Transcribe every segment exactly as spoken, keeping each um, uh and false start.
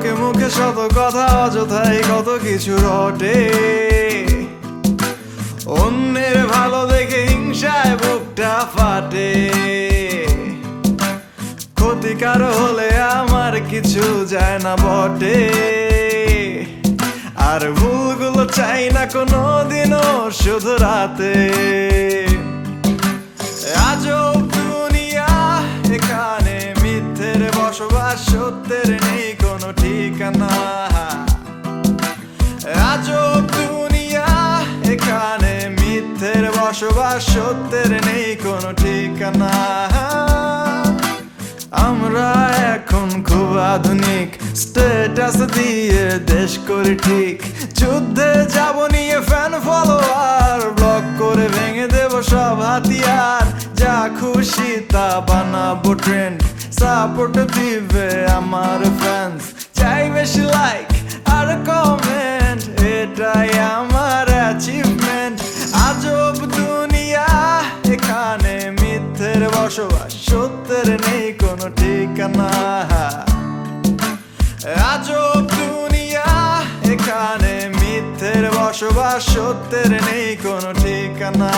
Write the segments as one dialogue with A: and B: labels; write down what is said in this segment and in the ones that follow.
A: মুখে মুখে শত কথা অযথাই কত কিছু রটে অন্যের ভালো দেখে হিংসায় বুকটা ফাটে ক্ষতিকার হলে আমার কিছু যায় না বটে আর ভুলগুলো চাই না কোনো দিনও শুধরাতে আজব দুনিয়া এখানে মিথ্যের বসবাস সত্যের নেই কোনো ঠিকানা আজব দুনিয়া এখানে মিথ্যের বসবাস সত্যের নেই কোনো ঠিকানা আমরা এখন খুব আধুনিক স্ট্যাটাস দিয়ে দেশ করি ঠিক যুদ্ধে যাব নিয়ে ফ্যান ফলোয়ার ব্লক করে ভেঙে দেব সব হাতিয়ার যা খুশি তা বানাবো ট্রেন্ড সাপোর্ট দিবে আমার ফ্যান্স চাই বেশি লাইক আর কমেন্ট এটাই আমার অ্যাচিভমেন্ট আজব দুনিয়া এখানে মিথ্যের বসবাস সত্যের নেই কোনো ঠিকানা আজব দুনিয়া এখানে মিথ্যের বসবাস সত্যের নেই কোনো ঠিকানা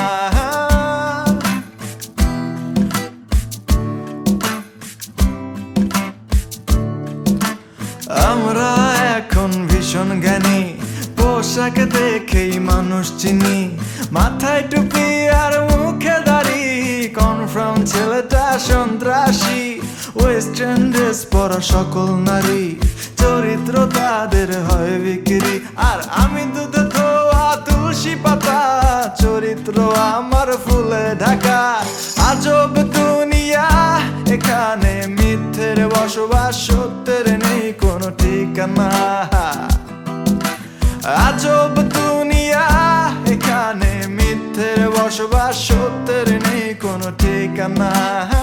A: আমরা এখন ভীষণ জ্ঞানী পোশাক দেখেই মানুষ চিনি মাথায় টুপি আর মুখে দাড়ি কনফার্ম ছেলেটা সন্ত্রাসী ওয়েস্টার্ন ড্রেস পরা সকল নারী চরিত্র তাদের হয় বিক্রি আর আমি দুধে ধোয়া তুলসী পাতা চরিত্র আমার ফুলে ঢাকা আজব দুনিয়া এখানে মিথ্যের বসবাস সত্যের নেই কোনো ঠিকানা আজব দুনিয়া এখানে মিথ্যের বসবাস সত্যের নেই কোনো ঠিকানা